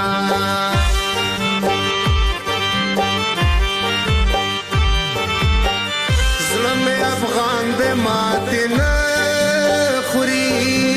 افغان دے ماتی نا خوری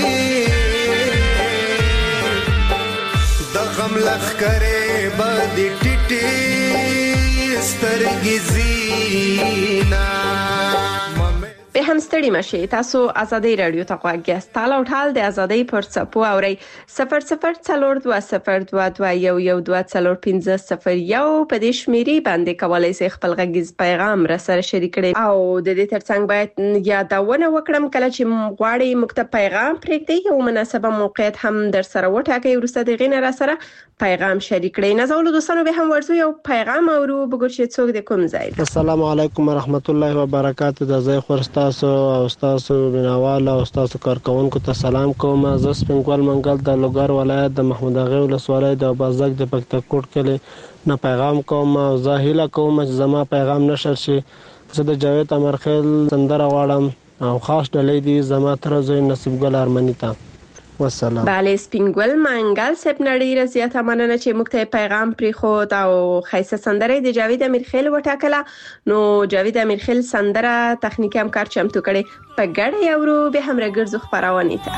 دغم لخ کرے بدی ٹیٹی سترگی زینا به هم ستړي مشي. تاسو ازادي رادیو ته غوږ یاست. تاسو ټال د ازادي پر څپو اوري صفر صفر څلور دوه صفر دوه دوه یو یو دوه څلور پنځه صفر یو په دې شمیرې باندې کولای شئ خپل غږیز پیغام را سره شریک کړئ او د دې ترڅنګ باید یادونه وکړم کله چې غواړئ مکتب پیغام پرېږدئ یو مناسبه موقعیت هم در سره وټاکئ ورسته د غینه را سره پیغام شریک کړئ. نازولو دوستانو به هم ورزو یو پیغام اورو بګور چې څوک د کوم ځای. السلام علیکم ورحمت الله وبرکاته. د زای خورستاسو او استاد بنواله او استاد کارکونکو ته سلام کوم. زه سپینګول منګل د لوګر ولایت د محمود اغه ولسوالۍ د بازک د پکتاکوټ کلی نه پیغام کوم او زه هیله کوم چې زما پیغام نشر شي. زه د جاوید امرخیل سندره غواړم او خاص ډلې دي زما تر زوی نصیب ګل ارمنی ته. والسلام. بله سپینګول منګل سپ نړۍ رضیت مننه چې موږ ته پیغام پری خو او خیسه سندره د جاوید امیرخیل وټاکله. نو جاوید امیرخیل سندره تخنیکی همکار چمتو کړي په ګډه یورو به هم راګرځو خبرونه ته.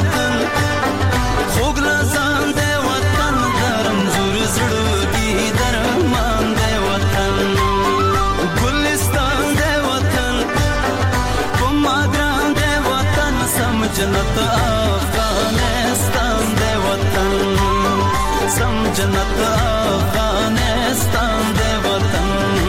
خوګ لزان دې وطن درم زور زړه دې جنت افغانستان دی وطن سم جنت افغانستان دی وطن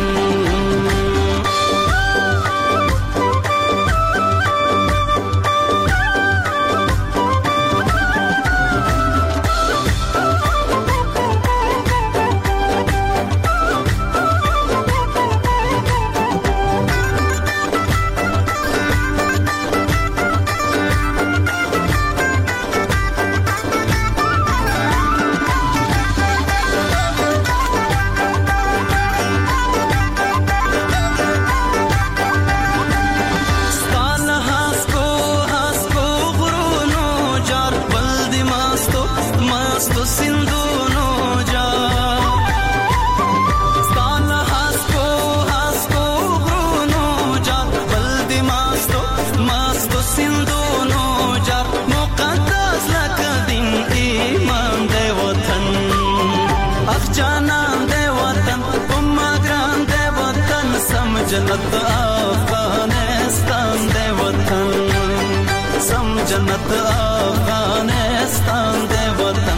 جنت افغانستان دی وطن سم جنت افغانستان دی وطن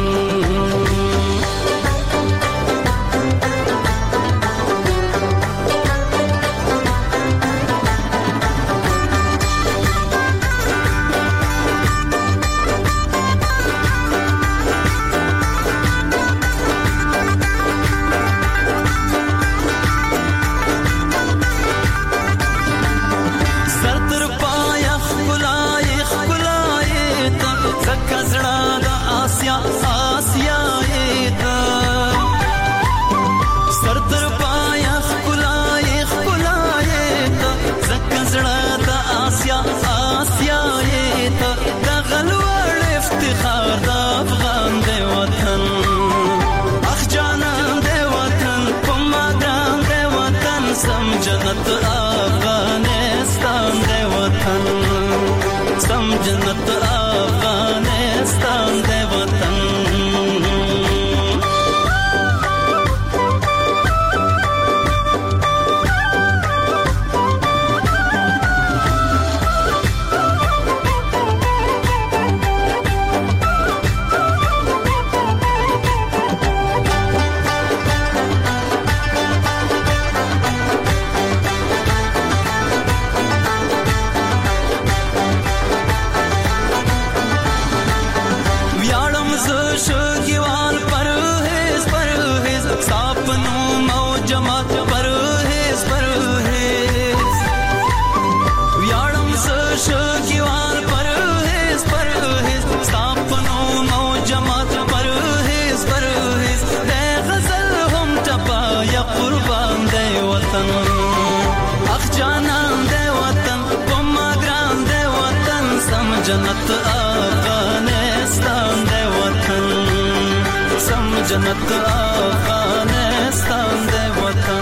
جنت افغانستان دی وطن سم جنت افغانستان دی وطن جنت افغانستان دی وطن سم جنت افغانستان دی وطن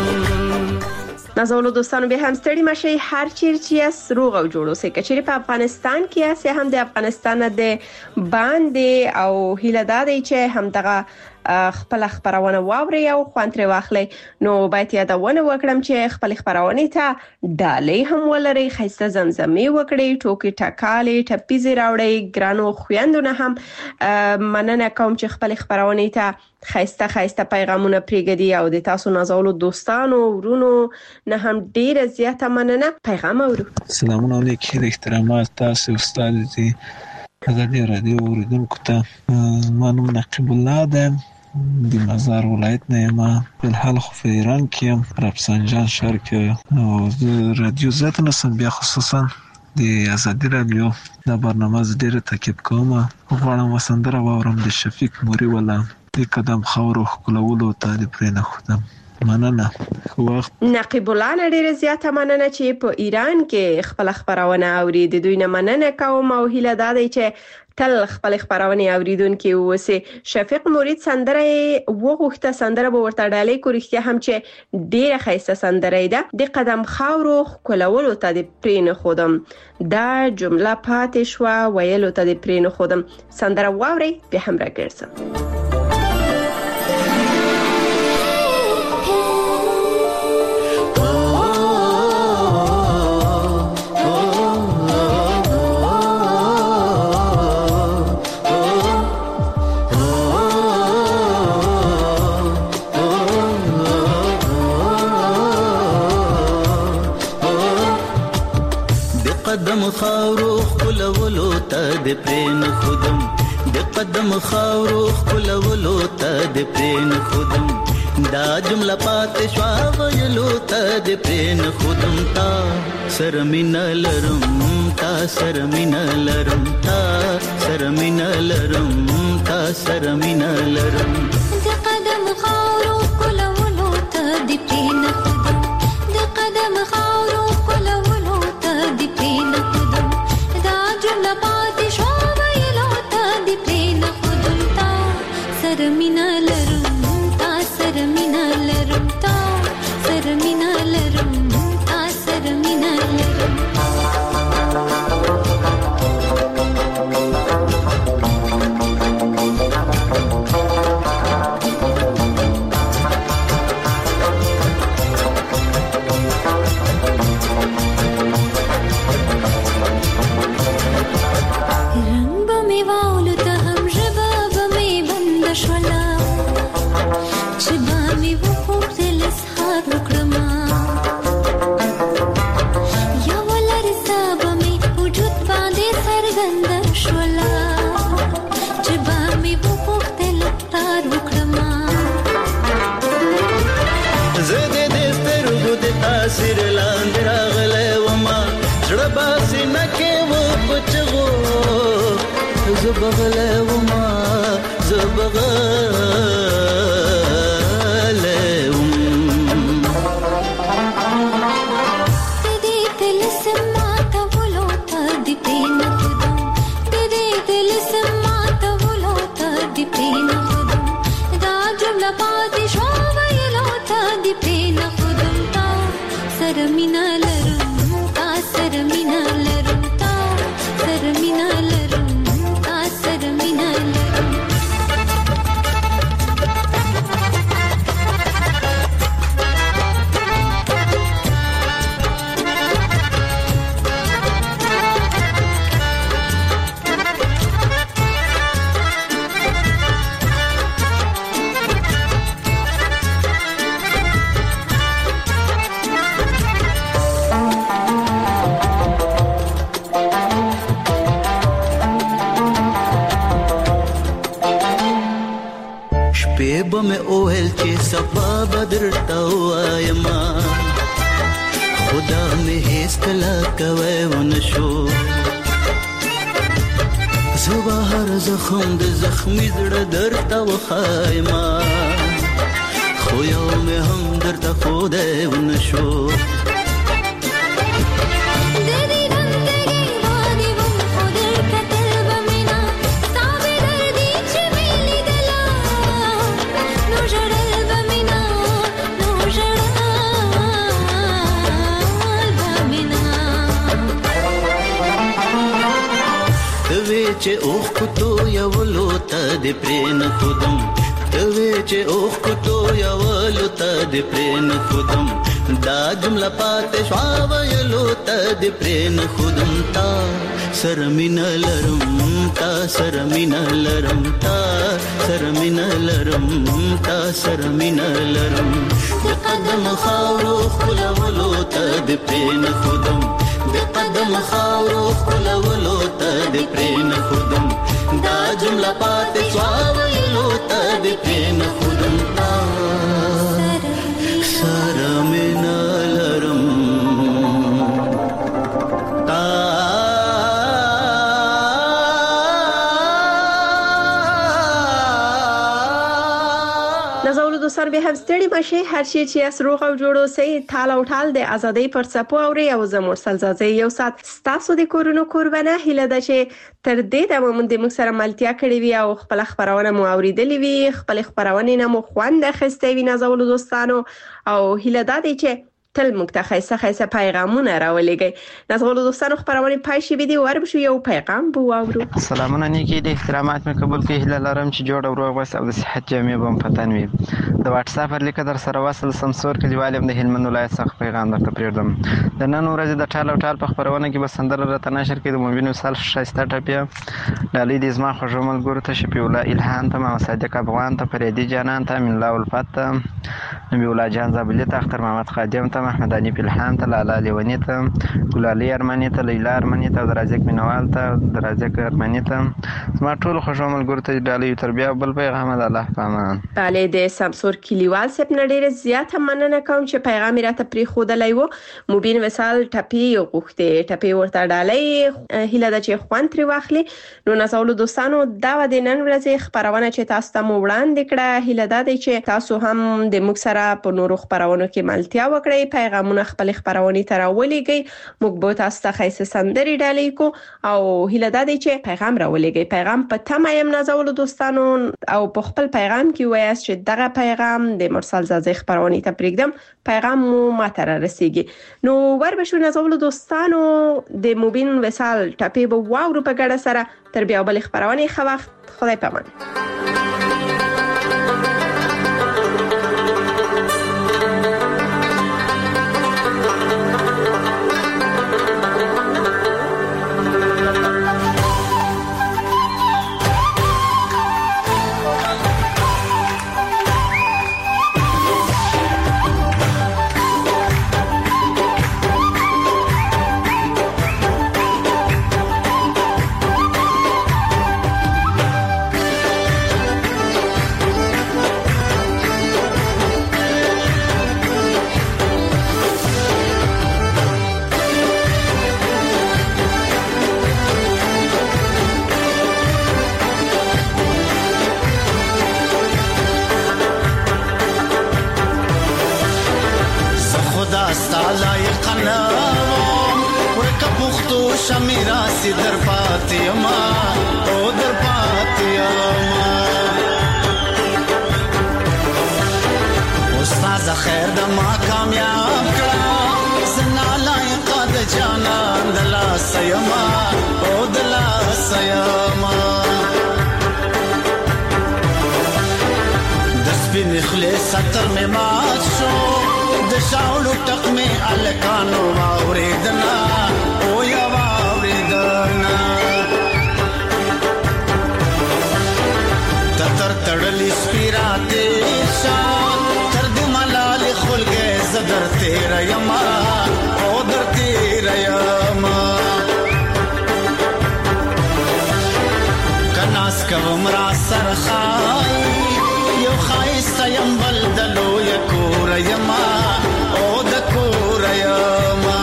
نازولو دوستانو به هم ستړي مشي هر چیرې یاست روغ او جوړ اوسئ کچېرې په افغانستان کې یاست هم د افغانستان د باندې او هیله دادی چې هم دغه خپل خبرونه واوري او خوانتري واخلي نو باید یادونه وکړم چې خپل خبرونه ته ډالۍ هم ولري خسته زمزمي وکړي ټوکی ټکالي ټپيزي راوړي ګرانو خويندونه هم مننه کوم چې خپل خبرونه ته خسته خسته پیغامونه پریږدي او د تاسو نازولو دوستانو ورونو نه هم ډیره زیاته مننه پیغام اورو سلامونه علیکم احترامات تاسو استاد دي ازادي رادیو اوریدونکو ته مانم نقیب الله ده د مزار ولایت نه ما په حال خو په ایران کې رفسنجان شهر کې او د رادیو ذات نه سم بیا خصوصا د ازادي رادیو د برنامه ډیره تاکید کوم غواړم وسندره واورم د شفیق موري ولا د قدم خورو خلولو ته د پرنه خدام مننه وخت نقیب الله ډیره زیاته مننه چې په ایران کې خپل خبرونه اوري د دوی نه مننه کوم او هیله دادی چې تل خپل خبرونه اوریدونکو وسه شفیق مورید سندره وغوښته سندره به ورته ډالۍ کوریخته هم چې ډیره خیسته سندره ده د قدم خاورو کولولو ته د پرین خودم دا جمله پاتې شو ویلو ته د پرین خودم سندره واوري به هم راګرځم قدم خاورو خلولو ته د پرین خودم د قدم خاورو خلولو ته د پرین خودم دا جمله پات شوا ویلو ته د پرین خودم تا سرمین لرم تا سرمین لرم تا سرمین لرم تا سرمین لرم د قدم خاورو خلولو ته د پرین خودم د قدم خاورو خلولو ته د پرین خودم دا جمله پات شوا ویلو ته د پرین خودم تا سرمین لرم تا سرمین لرم تا سرمین لرم تا سرمین لرم سر لاندې راغلی وما زړه باسي نه کې و په چغو زه بغلی وما زه بغلی وم د دې طلسم ماتولو ته د پرین خودم د دې طلسم ماتولو ته د پرین خودم دا جمله پاتې شوه ویلو ته د پرین خودم سرمین لرم تا سرمین لرم تا سرمین لرم تا سرمین لرم به مې اوهل چې سبا بدرته وایم خدا مې هیڅ کله کوي ونشو زه هر زخم د زخمي زړه درته وخایم خو یو مې هم درته خدای ونشو چې اوخ کوتو یو لوته د پرین خودم توی چې اوخ کوتو یو لوته د پرین خودم دا جمله پاتې شوا ویلو ته د پرین خودم تا سرمین لرم تا سرمین لرم تا سرمین لرم تا سرمین لرم د قدم خاورو خلولو ته د پرین خودم د قدم خاورو خلولو ته د پرین خودم دا جمله پاتې شوا ویلو ته د پرین خودم تا سرمین لرم تا نازولو دوستان به هم ستړي مشه هر شي چې اس روغ او جوړو سي تال او ټال د ازادۍ پر څپو اوري او زموږ سلزازي یو سات ستاسو د کورونو قربانه هله ده چې تر دې د موږ د مکسره ملتیا کړې وي او خپل خبرونه مو اوریدلې وي خپل خبرونه نه مو خوند اخستې وي نازولو دوستانو او هله ده چې تل موږ ته خیسه خیسه پیغامونه راولېږي نازولو دوستانو خبرونه پای شي وي ور بشو یو پیغام بو اورو سلامونه نیکی د احترامات مې قبول کړئ هله لرم چې جوړ او روغ وس او د صحت جامع بم پتن وي د واتس اپ لیک در سره وصل سمسور کلیوالم د هلمند ولایت څخه پیغام درته پریږدم د نن ورځ د ټال او ټال په خبرونه کې به سندره راته نشر کړي د مبین وصال شایسته ټپیا لالی د زما خوشمل ګور ته شپی ولا الهام ته ما صادق افغان ته فریدی جانان ته من الله الفت نبی الله جان زابلی ته، اختر محمد خادم ته، محمد حنیف الهام ته، لالا لیونی ته، ګلالي ارمني ته، لیلا ارمني ته، درازک مینوال ته، درازک ارمني ته، زما ټول خوشو ملګرو ته ډالۍ تربیه بل پیغام د الله پامان. بله د سمسور کلیوال سپ نه ډیره زیاته مننه کوم چې پیغام راته پری خودلای وو. مبین وصال ټپی غوښته ټپی ورته ډالۍ هیله د چې خوان تری واخلي. نو نازولو دوستانو دا و د نن ورځې خبرونه چې تاسو ته مو وړاندې کړه، هیله ده چې تاسو هم د موږ سره په نورو خبرونو کې ملتیا وکړئ، پیغامونه خپل خبرونه ته راولېږئ، موږ به تاسو ته خیسه سندري ډالۍ کو او هیله ده چې پیغام راولېږئ. پیغام په تمه يم نازولو دوستانو او په خپل پیغام کې وایاست چې دغه پیغام د مرسل زازي خبرونه ته پرېږدم، پیغام مو ماته را رسیږي. نو ور بشو نازولو دوستانو د مبین وصال ټپی به واورو په ګډه سره تر بیا بل خبرونه خو وخت خدای پامان. شمیراسی در پاتیما او در پاتیما استاد خیر د ما کامیاب کړه زنا لایق د جانان دلا سیما او دلا سیما د سپین خلیص ستر می مات شو د شاولو ټک می الکانو واوریدنا او یا تر تړلی سپیراته شان تر دې ملال خلګه زدر تیر یما او در تیر یما کناس کوم را سر خای یو خایست یم بلدلو یکور یما او د کور یما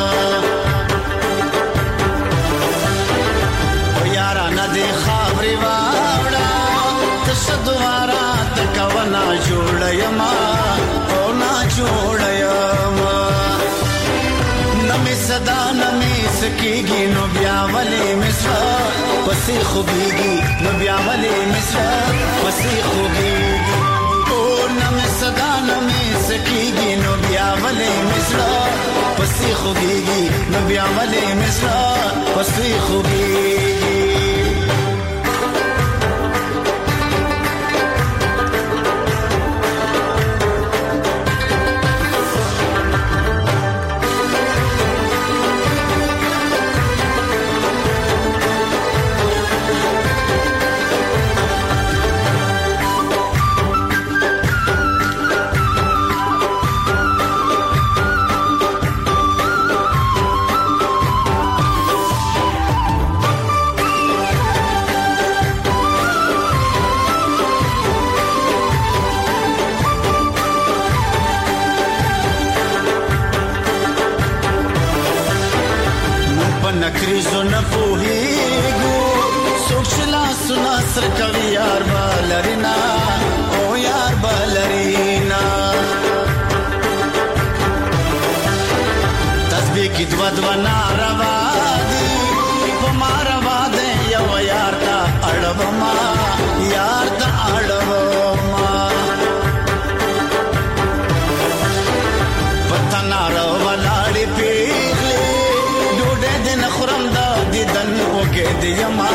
او یارا ندی خبري واوړه دوارا تکو نا جوړ یما او نا جوړ یما نمی صدا نمی سکیږي نو بیا ولې مصر پسې خوږيږي نو بیا ولې مصر پسې خوږيږي او نمی صدا نمی سکیږي نو بیا ولې مصر پسې خوږيږي نو بیا ولې مصر پسې خوږيږي. نکریزو نپوهیگو سوکشلا سنا سر کوي یار بالرینا او یار بالرینا تسبیح کی دوا دوا ناروا دی پماروا دے یو یار تا اڑوما یار تا اڑوما پتنا رو ولاړی پیغلی خورم دا دیدن وګه دی یما